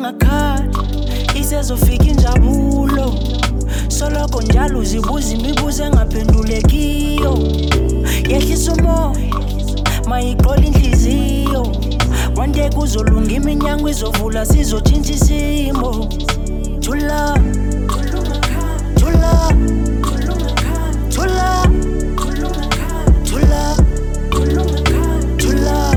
tulungakhali isezofika injabulo soloko njalo uzibuza imibuzo engaphendulekiyo yehlisa umoya mayiqola inhliziyo one day kuzolunga iminyango izovula sizotshintsha isimo thula thula thula thula thula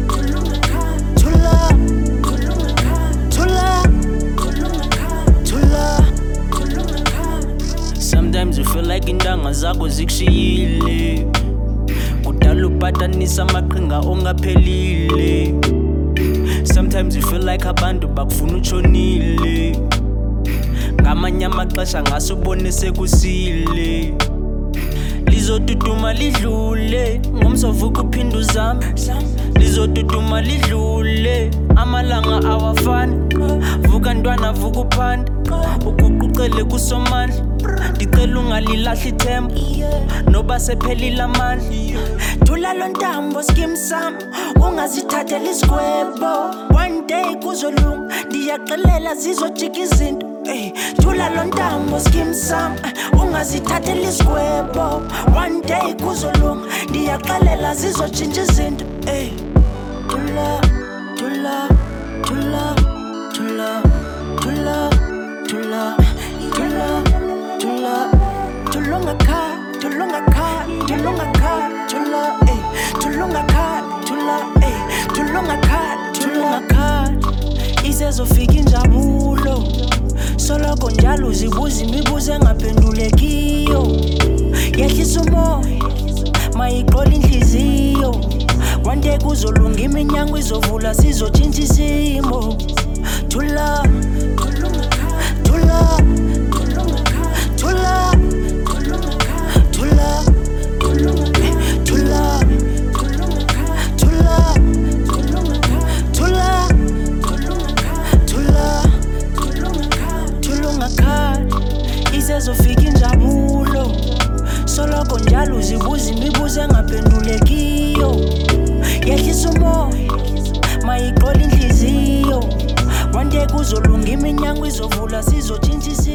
sometimes you feel like indanga zakho zikushiyile kudala uphatanisa amaqhinga ongaphelile sometimes you feel like abantu bakufuna utshonile ngamanye amaxesha ngase ubone sekusile lizoduduma lidlule ngomsovuka uphinda uzame lizoduduma lidlule amalanga awafani vuka ntwana vuka uphanda ukuquqele kusomandla ndicela ungalilahli ithemba noba sephelile amandla thula lo ntambo skim sam ungazithathela isigwebo one day kuzolunga ndiyaxelela zizojika izinto thula lo ntambo skim sam ungazithathela isigwebo one day kuzolunga ndiyaxelela zizotshintsha izinto thula thula thula thula thula thula thula thula tulungakhali tulungakhali tulungakhali thula tulungakhali thula tulungakhali tulungakhali isezofika injabulo soloko njalo uzibuza imibuzo engaphendulekiyo yehlisa umoya mayiqola inhliziyo one day kuzolunga iminyango izovula sizotshintsha isimo thula thula thula thula thula thula thula tulungakhali isezofika injabulo soloko njalo uzibuza imibuzo engaphendulekiyo yehlisa umoya mayiqola inhliziyo one day kuzolunga iminyango izovula sizotshintsha